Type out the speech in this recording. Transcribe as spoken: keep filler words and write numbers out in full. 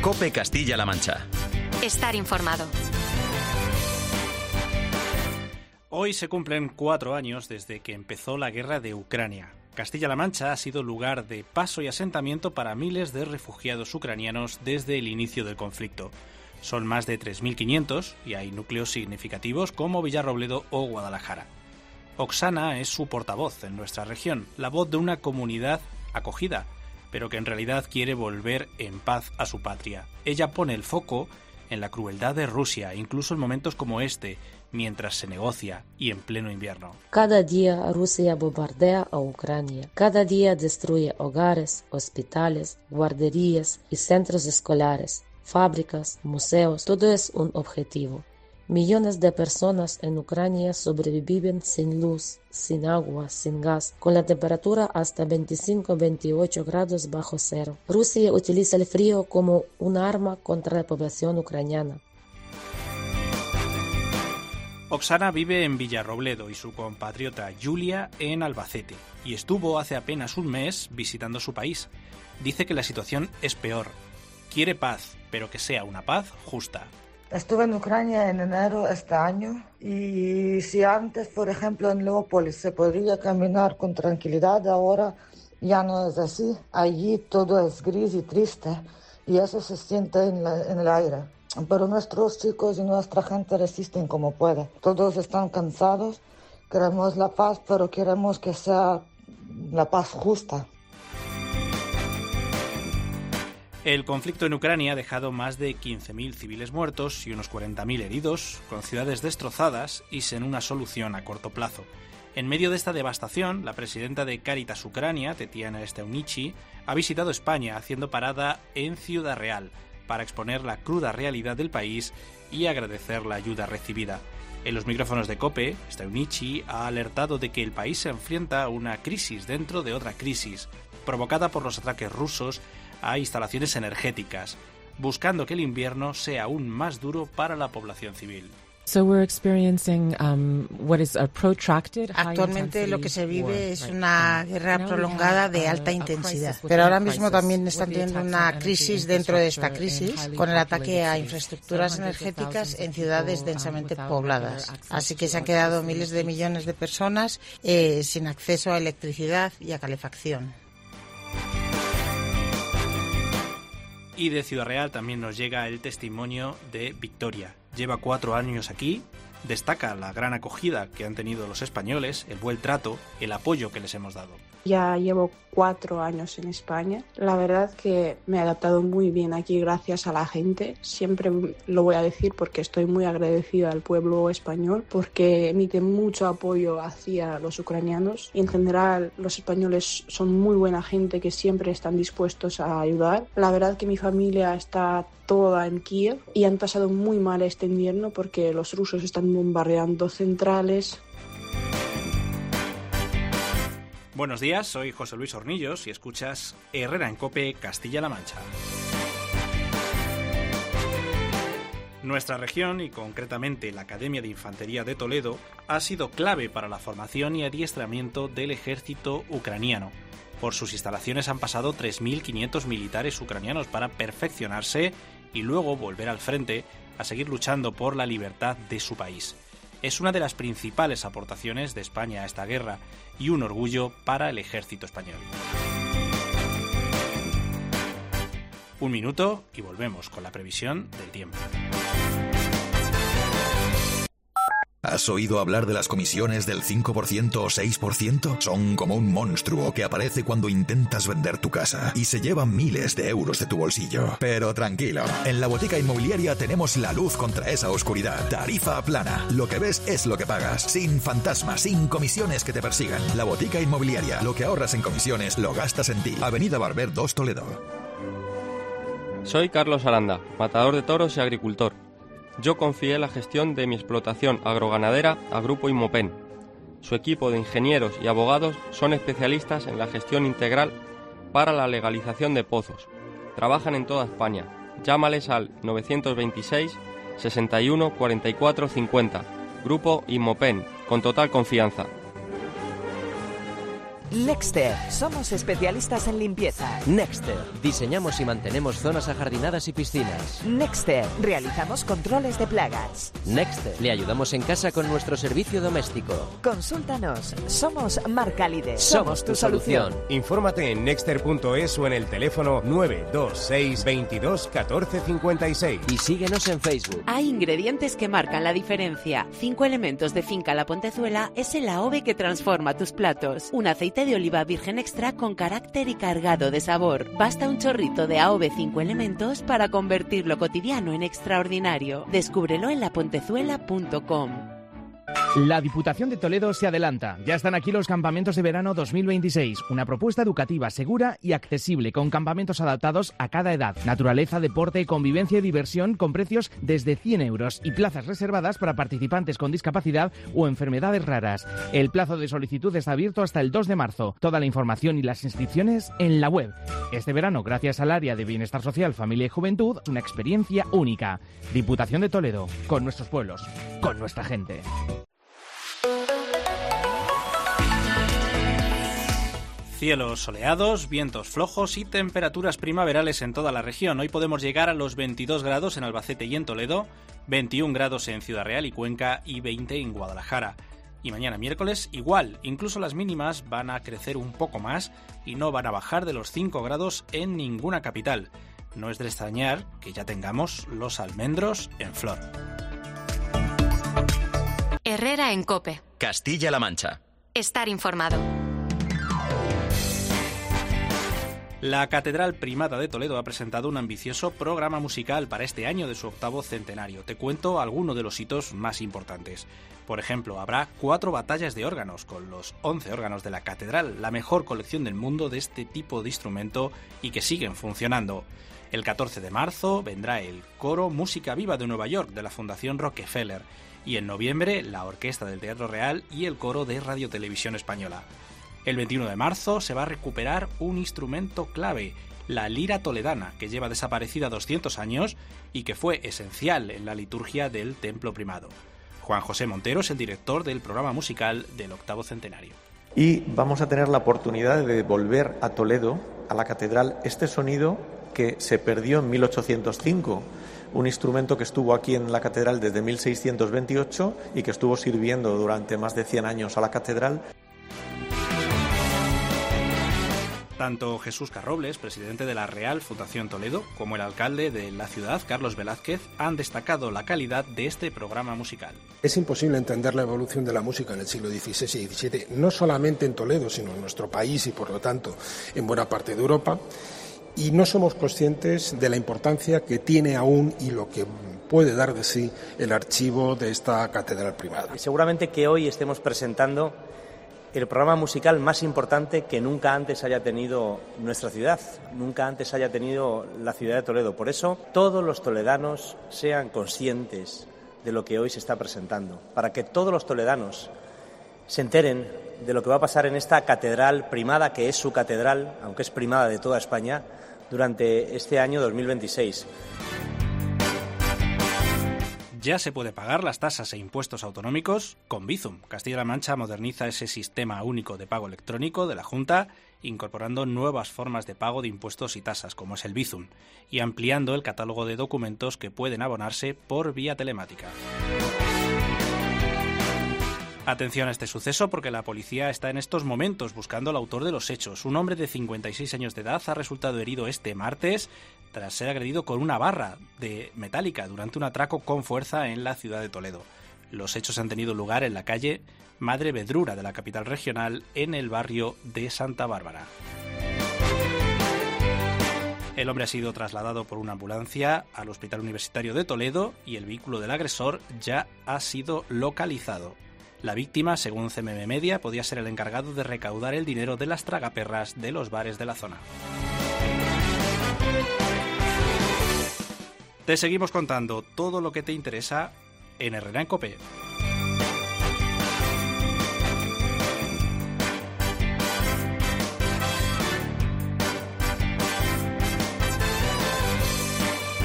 COPE Castilla-La Mancha. Estar informado. Hoy se cumplen cuatro años desde que empezó la guerra de Ucrania. Castilla-La Mancha ha sido lugar de paso y asentamiento para miles de refugiados ucranianos desde el inicio del conflicto. Son más de tres mil quinientos y hay núcleos significativos como Villarrobledo o Guadalajara. Oksana es su portavoz en nuestra región, la voz de una comunidad acogida, pero que en realidad quiere volver en paz a su patria. Ella pone el foco en la crueldad de Rusia, incluso en momentos como este, mientras se negocia y en pleno invierno. Cada día Rusia bombardea a Ucrania. Cada día destruye hogares, hospitales, guarderías y centros escolares, fábricas, museos. Todo es un objetivo. Millones de personas en Ucrania sobreviven sin luz, sin agua, sin gas, con la temperatura hasta veinticinco a veintiocho grados bajo cero. Rusia utiliza el frío como un arma contra la población ucraniana. Oksana vive en Villarrobledo y su compatriota Julia en Albacete, y estuvo hace apenas un mes visitando su país. Dice que la situación es peor. Quiere paz, pero que sea una paz justa. Estuve en Ucrania en enero este año y si antes, por ejemplo, en Leópolis se podría caminar con tranquilidad, ahora ya no es así. Allí todo es gris y triste y eso se siente en, la, en el aire. Pero nuestros chicos y nuestra gente resisten como puede. Todos están cansados, queremos la paz, pero queremos que sea la paz justa. El conflicto en Ucrania ha dejado más de quince mil civiles muertos y unos cuarenta mil heridos, con ciudades destrozadas y sin una solución a corto plazo. En medio de esta devastación, la presidenta de Cáritas Ucrania, Tetiana Steunichi, ha visitado España haciendo parada en Ciudad Real para exponer la cruda realidad del país y agradecer la ayuda recibida. En los micrófonos de COPE, Steunichi ha alertado de que el país se enfrenta a una crisis dentro de otra crisis, provocada por los ataques rusos a instalaciones energéticas, buscando que el invierno sea aún más duro para la población civil. Actualmente lo que se vive es una guerra prolongada de alta intensidad, pero ahora mismo también están teniendo una crisis dentro de esta crisis con el ataque a infraestructuras energéticas en ciudades densamente pobladas. Así que se han quedado miles de millones de personas eh, sin acceso a electricidad y a calefacción. Y de Ciudad Real también nos llega el testimonio de Victoria. Lleva cuatro años aquí, destaca la gran acogida que han tenido los españoles, el buen trato, el apoyo que les hemos dado. Ya llevo cuatro años en España. La verdad que me he adaptado muy bien aquí gracias a la gente. Siempre lo voy a decir porque estoy muy agradecida al pueblo español porque emite mucho apoyo hacia los ucranianos y en general los españoles son muy buena gente que siempre están dispuestos a ayudar. La verdad que mi familia está toda en Kiev y han pasado muy mal este invierno porque los rusos están bombardeando centrales. Buenos días, soy José Luis Hornillos y escuchas Herrera en COPE Castilla-La Mancha. Nuestra región, y concretamente la Academia de Infantería de Toledo, ha sido clave para la formación y adiestramiento del ejército ucraniano. Por sus instalaciones han pasado tres mil quinientos militares ucranianos para perfeccionarse y luego volver al frente a seguir luchando por la libertad de su país. Es una de las principales aportaciones de España a esta guerra y un orgullo para el ejército español. Un minuto y volvemos con la previsión del tiempo. ¿Has oído hablar de las comisiones del cinco por ciento o seis por ciento? Son como un monstruo que aparece cuando intentas vender tu casa y se llevan miles de euros de tu bolsillo. Pero tranquilo, en la Botica Inmobiliaria tenemos la luz contra esa oscuridad. Tarifa plana. Lo que ves es lo que pagas. Sin fantasmas, sin comisiones que te persigan. La Botica Inmobiliaria. Lo que ahorras en comisiones lo gastas en ti. Avenida Barber dos, Toledo. Soy Carlos Aranda, matador de toros y agricultor. Yo confié la gestión de mi explotación agroganadera a Grupo Inmopen. Su equipo de ingenieros y abogados son especialistas en la gestión integral para la legalización de pozos. Trabajan en toda España. Llámales al novecientos veintiséis, sesenta y uno, cuarenta y cuatro, cincuenta. Grupo Inmopen, con total confianza. Nexter, somos especialistas en limpieza. Nexter, diseñamos y mantenemos zonas ajardinadas y piscinas. Nexter, realizamos controles de plagas. Nexter, le ayudamos en casa con nuestro servicio doméstico. Consúltanos, somos marca líder. Somos tu solución. Infórmate en nexter punto es o en el teléfono nueve dos seis veintidós catorce cincuenta y seis. Y síguenos en Facebook. Hay ingredientes que marcan la diferencia. Cinco elementos de Finca La Pontezuela es el A O V E que transforma tus platos. Un aceite de oliva virgen extra con carácter y cargado de sabor. Basta un chorrito de A O V E cinco elementos para convertir lo cotidiano en extraordinario. Descúbrelo en la pontezuela punto com. La Diputación de Toledo se adelanta. Ya están aquí los campamentos de verano dos mil veintiséis. Una propuesta educativa segura y accesible con campamentos adaptados a cada edad. Naturaleza, deporte, convivencia y diversión con precios desde cien euros y plazas reservadas para participantes con discapacidad o enfermedades raras. El plazo de solicitud está abierto hasta el dos de marzo. Toda la información y las inscripciones en la web. Este verano, gracias al área de Bienestar Social, Familia y Juventud, una experiencia única. Diputación de Toledo, con nuestros pueblos, con nuestra gente. Cielos soleados, vientos flojos y temperaturas primaverales en toda la región. Hoy podemos llegar a los veintidós grados en Albacete y en Toledo, veintiún grados en Ciudad Real y Cuenca y veinte en Guadalajara. Y mañana miércoles igual, incluso las mínimas van a crecer un poco más y no van a bajar de los cinco grados en ninguna capital. No es de extrañar que ya tengamos los almendros en flor. Herrera en COPE. Castilla-La Mancha. Estar informado. La Catedral Primada de Toledo ha presentado un ambicioso programa musical para este año de su octavo centenario. Te cuento algunos de los hitos más importantes. Por ejemplo, habrá cuatro batallas de órganos, con los once órganos de la Catedral, la mejor colección del mundo de este tipo de instrumento y que siguen funcionando. El catorce de marzo vendrá el Coro Música Viva de Nueva York de la Fundación Rockefeller y en noviembre la Orquesta del Teatro Real y el Coro de Radio Televisión Española. El veintiuno de marzo se va a recuperar un instrumento clave, la lira toledana, que lleva desaparecida doscientos años y que fue esencial en la liturgia del Templo Primado. Juan José Montero es el director del programa musical del octavo centenario. Y vamos a tener la oportunidad de devolver a Toledo, a la catedral, este sonido que se perdió en mil ochocientos cinco, un instrumento que estuvo aquí en la catedral desde mil seiscientos veintiocho y que estuvo sirviendo durante más de cien años a la catedral. Tanto Jesús Carrobles, presidente de la Real Fundación Toledo, como el alcalde de la ciudad, Carlos Velázquez, han destacado la calidad de este programa musical. Es imposible entender la evolución de la música en el siglo dieciséis y diecisiete, no solamente en Toledo, sino en nuestro país y, por lo tanto, en buena parte de Europa, y no somos conscientes de la importancia que tiene aún y lo que puede dar de sí el archivo de esta catedral primada. Seguramente que hoy estemos presentando el programa musical más importante que nunca antes haya tenido nuestra ciudad, nunca antes haya tenido la ciudad de Toledo. Por eso, todos los toledanos sean conscientes de lo que hoy se está presentando, para que todos los toledanos se enteren de lo que va a pasar en esta catedral primada, que es su catedral, aunque es primada de toda España, durante este año dos mil veintiséis. Ya se puede pagar las tasas e impuestos autonómicos con Bizum. Castilla-La Mancha moderniza ese sistema único de pago electrónico de la Junta, incorporando nuevas formas de pago de impuestos y tasas, como es el Bizum, y ampliando el catálogo de documentos que pueden abonarse por vía telemática. Atención a este suceso porque la policía está en estos momentos buscando al autor de los hechos. Un hombre de cincuenta y seis años de edad ha resultado herido este martes tras ser agredido con una barra de metálica durante un atraco con fuerza en la ciudad de Toledo. Los hechos han tenido lugar en la calle Madre Vedrura de la capital regional, en el barrio de Santa Bárbara. El hombre ha sido trasladado por una ambulancia al Hospital Universitario de Toledo y el vehículo del agresor ya ha sido localizado. La víctima, según C M M Media, podía ser el encargado de recaudar el dinero de las tragaperras de los bares de la zona. Te seguimos contando todo lo que te interesa en Herrera en COPE.